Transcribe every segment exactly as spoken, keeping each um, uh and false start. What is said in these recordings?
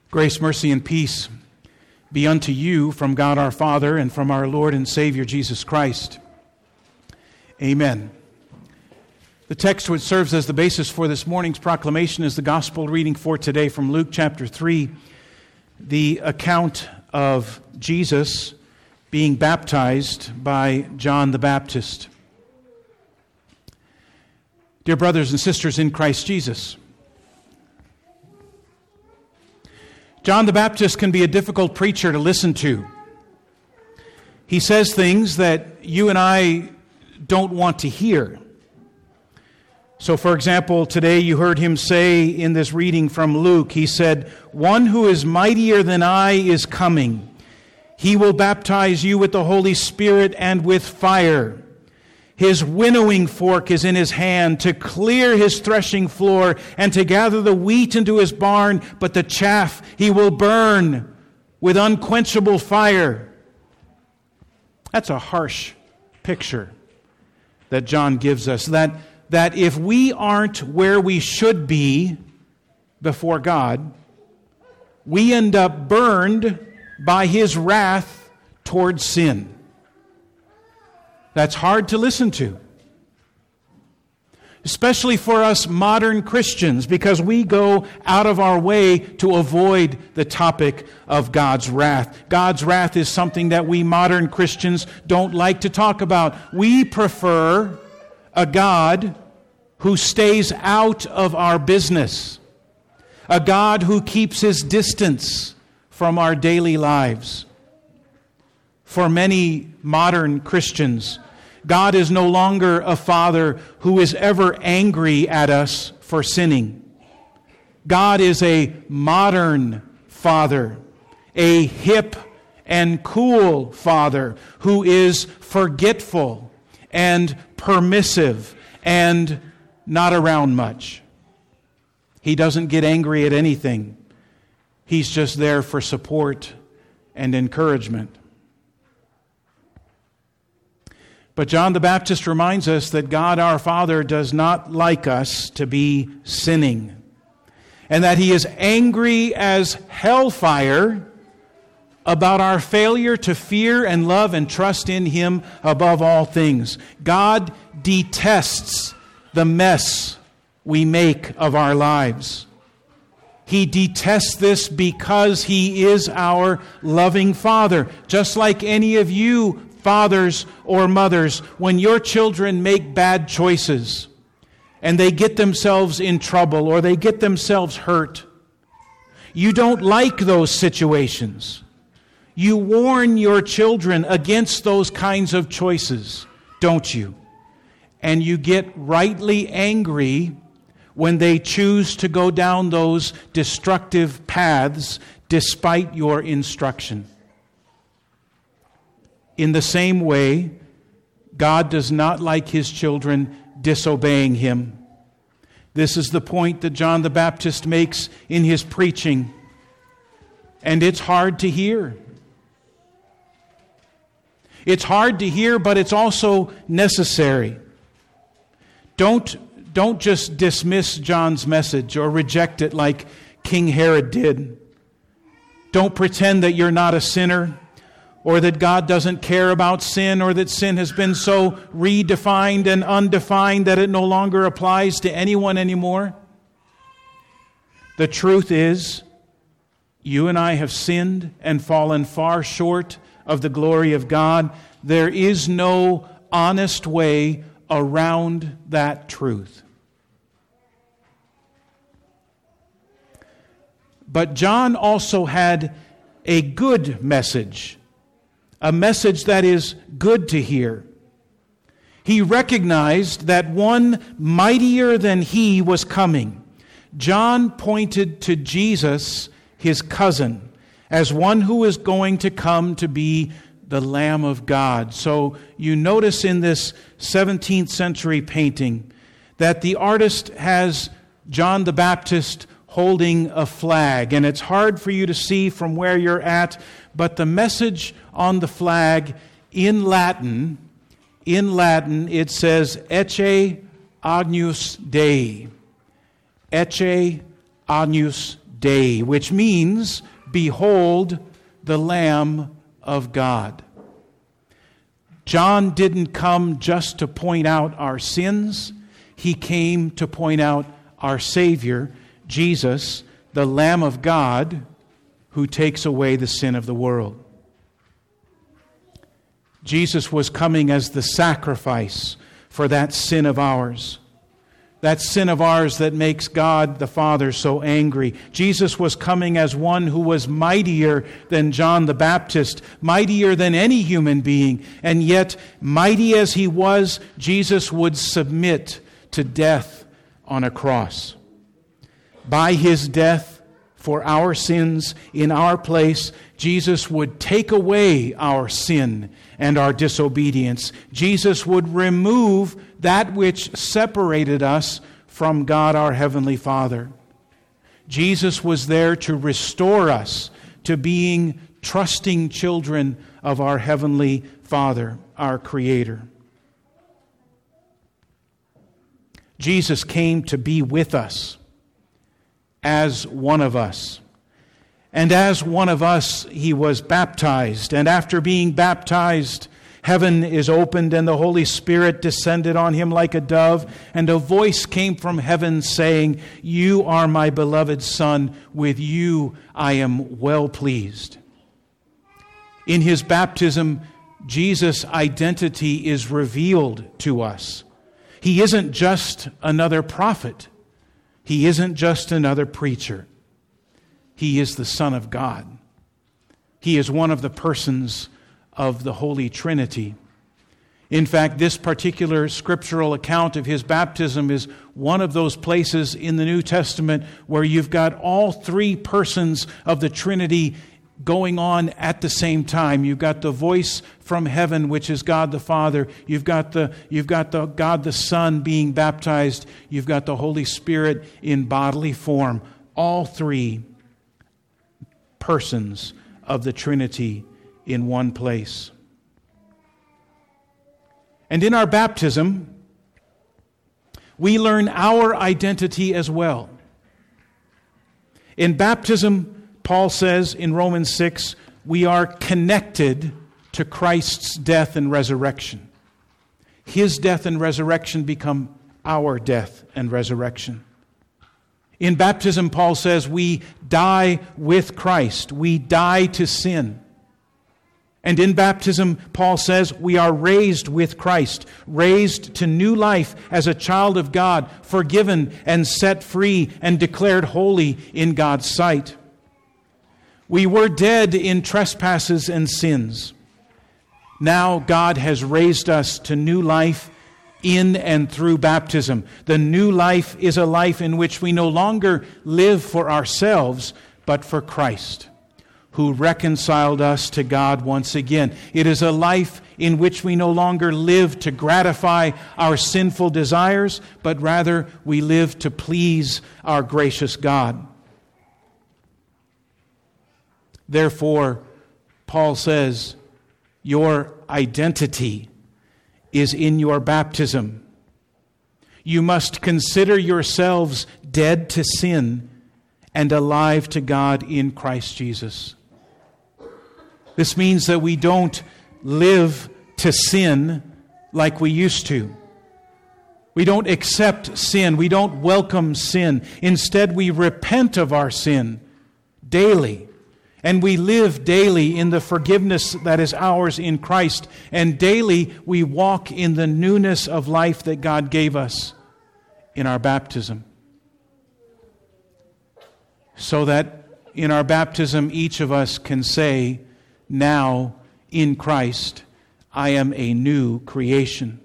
Grace, mercy, and peace be unto you from God our Father and from our Lord and Savior Jesus Christ. Amen. The text which serves as the basis for this morning's proclamation is the gospel reading for today from Luke chapter three, the account of Jesus being baptized by John the Baptist. Dear brothers and sisters in Christ Jesus, John the Baptist can be a difficult preacher to listen to. He says things that you and I don't want to hear. So, for example, today you heard him say in this reading from Luke, he said, "One who is mightier than I is coming. He will baptize you with the Holy Spirit and with fire. His winnowing fork is in his hand to clear his threshing floor and to gather the wheat into his barn, but the chaff he will burn with unquenchable fire." That's a harsh picture that John gives us, that, that if we aren't where we should be before God, we end up burned by his wrath towards sin. That's hard to listen to, especially for us modern Christians, because we go out of our way to avoid the topic of God's wrath. God's wrath is something that we modern Christians don't like to talk about. We prefer a God who stays out of our business, a God who keeps his distance from our daily lives. For many modern Christians, God is no longer a Father who is ever angry at us for sinning. God is a modern Father, a hip and cool Father who is forgetful and permissive and not around much. He doesn't get angry at anything. He's just there for support and encouragement. But John the Baptist reminds us that God our Father does not like us to be sinning, and that He is angry as hellfire about our failure to fear and love and trust in Him above all things. God detests the mess we make of our lives. He detests this because He is our loving Father. Just like any of you fathers or mothers, when your children make bad choices and they get themselves in trouble or they get themselves hurt, you don't like those situations. You warn your children against those kinds of choices, don't you? And you get rightly angry when they choose to go down those destructive paths despite your instruction. In the same way, God does not like His children disobeying Him. This is the point that John the Baptist makes in his preaching, and it's hard to hear. It's hard to hear, but it's also necessary. Don't, don't just dismiss John's message or reject it like King Herod did. Don't pretend that you're not a sinner, or that God doesn't care about sin, or that sin has been so redefined and undefined that it no longer applies to anyone anymore. The truth is, you and I have sinned and fallen far short of the glory of God. There is no honest way around that truth. But John also had a good message. A message that is good to hear. He recognized that one mightier than he was coming. John pointed to Jesus, his cousin, as one who is going to come to be the Lamb of God. So you notice in this seventeenth century painting that the artist has John the Baptist holding a flag. And it's hard for you to see from where you're at, but the message on the flag in Latin, in Latin it says, Ecce Agnus Dei. Ecce Agnus day, which means, behold the Lamb of God. John didn't come just to point out our sins. He came to point out our Savior, Jesus, the Lamb of God, who takes away the sin of the world. Jesus was coming as the sacrifice for that sin of ours. That sin of ours that makes God the Father so angry. Jesus was coming as one who was mightier than John the Baptist, mightier than any human being. And yet, mighty as he was, Jesus would submit to death on a cross. By his death for our sins in our place, Jesus would take away our sin and our disobedience. Jesus would remove that which separated us from God our Heavenly Father. Jesus was there to restore us to being trusting children of our Heavenly Father, our Creator. Jesus came to be with us as one of us. And as one of us, he was baptized. And after being baptized, heaven is opened and the Holy Spirit descended on him like a dove. And a voice came from heaven saying, "You are my beloved Son. With you I am well pleased." In his baptism, Jesus' identity is revealed to us. He isn't just another prophet. He isn't just another preacher. He is the Son of God. He is one of the persons of the Holy Trinity. In fact, this particular scriptural account of his baptism is one of those places in the New Testament where you've got all three persons of the Trinity going on at the same time. You've got the voice from heaven, which is God the Father. You've got the you've got the God the Son being baptized. You've got the Holy Spirit in bodily form. All three persons of the Trinity in one place. And in our baptism, we learn our identity as well. In baptism, Paul says in Romans six, we are connected to Christ's death and resurrection. His death and resurrection become our death and resurrection. In baptism, Paul says we die with Christ. We die to sin. And in baptism, Paul says we are raised with Christ, raised to new life as a child of God, forgiven and set free and declared holy in God's sight. We were dead in trespasses and sins. Now God has raised us to new life in and through baptism. The new life is a life in which we no longer live for ourselves, but for Christ, who reconciled us to God once again. It is a life in which we no longer live to gratify our sinful desires, but rather we live to please our gracious God. Therefore, Paul says, your identity is in your baptism. You must consider yourselves dead to sin and alive to God in Christ Jesus. This means that we don't live to sin like we used to. We don't accept sin. We don't welcome sin. Instead, we repent of our sin daily. And we live daily in the forgiveness that is ours in Christ. And daily we walk in the newness of life that God gave us in our baptism. So that in our baptism each of us can say, now in Christ I am a new creation.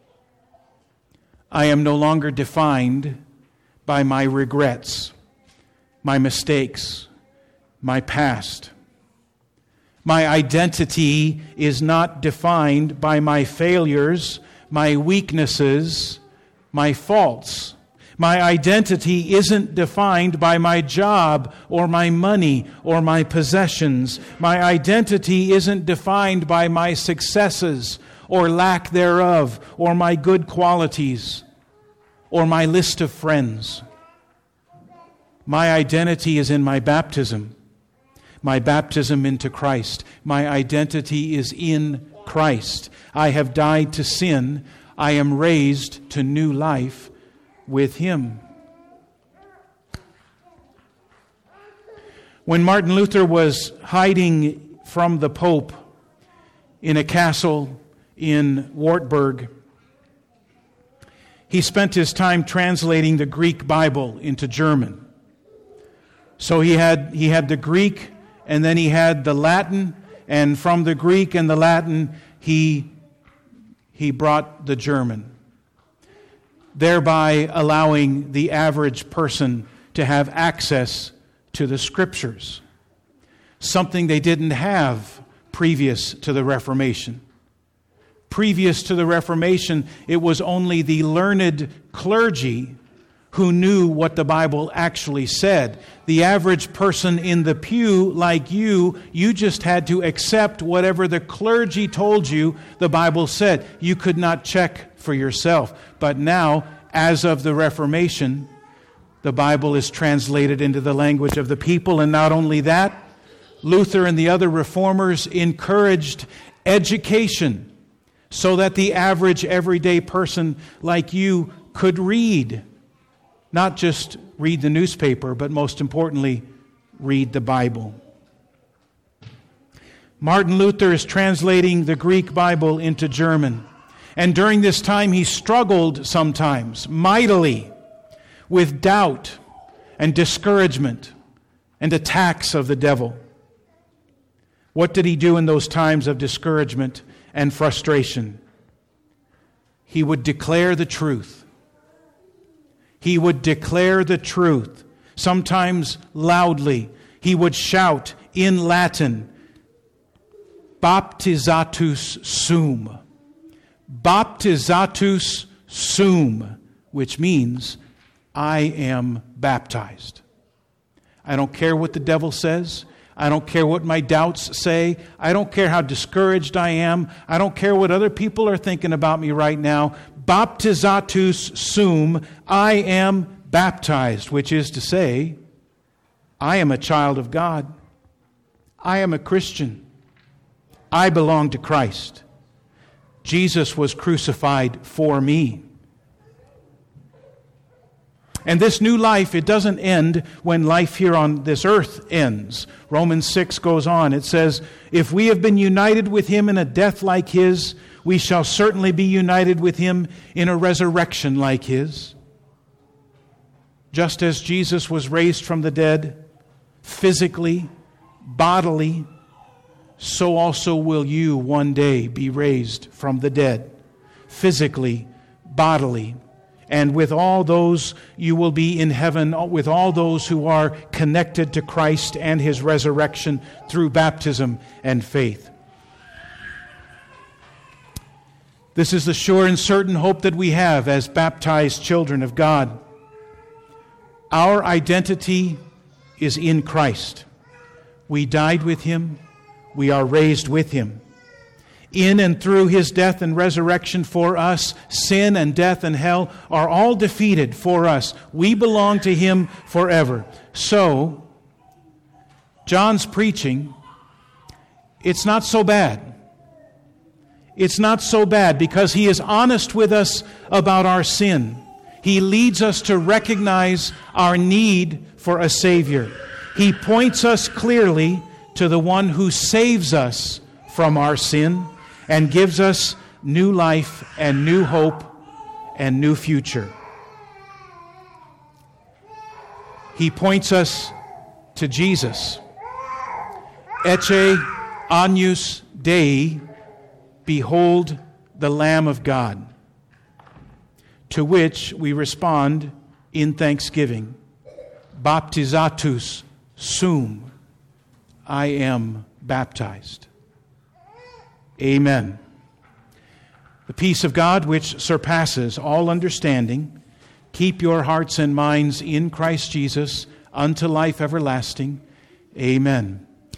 I am no longer defined by my regrets, my mistakes, my past. My identity is not defined by my failures, my weaknesses, my faults. My identity isn't defined by my job or my money or my possessions. My identity isn't defined by my successes or lack thereof or my good qualities or my list of friends. My identity is in my baptism. My baptism into Christ. My identity is in Christ. I have died to sin. I am raised to new life with Him. When Martin Luther was hiding from the Pope in a castle in Wartburg, he spent his time translating the Greek Bible into German. So he had he had the Greek, and then he had the Latin, and from the Greek and the Latin, he he brought the German, thereby allowing the average person to have access to the Scriptures, something they didn't have previous to the Reformation. Previous to the Reformation, it was only the learned clergy who knew what the Bible actually said. The average person in the pew, like you, you just had to accept whatever the clergy told you the Bible said. You could not check for yourself. But now, as of the Reformation, the Bible is translated into the language of the people. And not only that, Luther and the other reformers encouraged education so that the average everyday person like you could read. Not just read the newspaper, but most importantly, read the Bible. Martin Luther is translating the Greek Bible into German. And during this time, he struggled sometimes mightily with doubt and discouragement and attacks of the devil. What did he do in those times of discouragement and frustration? He would declare the truth. He would declare the truth, sometimes loudly. He would shout in Latin, "Baptizatus sum." Baptizatus sum, which means, I am baptized. I don't care what the devil says. I don't care what my doubts say. I don't care how discouraged I am. I don't care what other people are thinking about me right now. Baptizatus sum, I am baptized, which is to say, I am a child of God. I am a Christian. I belong to Christ. Jesus was crucified for me. And this new life, it doesn't end when life here on this earth ends. Romans six goes on. It says, if we have been united with Him in a death like His, we shall certainly be united with Him in a resurrection like His. Just as Jesus was raised from the dead, physically, bodily, so also will you one day be raised from the dead, physically, bodily. And with all those, you will be in heaven, with all those who are connected to Christ and His resurrection through baptism and faith. This is the sure and certain hope that we have as baptized children of God. Our identity is in Christ. We died with Him. We are raised with Him. In and through His death and resurrection for us, sin and death and hell are all defeated for us. We belong to Him forever. So, John's preaching, it's not so bad. It's not so bad because he is honest with us about our sin. He leads us to recognize our need for a Savior. He points us clearly to the one who saves us from our sin and gives us new life and new hope and new future. He points us to Jesus. Ecce agnus Dei, behold the Lamb of God, to which we respond in thanksgiving. Baptizatus sum, I am baptized. Amen. The peace of God, which surpasses all understanding, keep your hearts and minds in Christ Jesus unto life everlasting. Amen.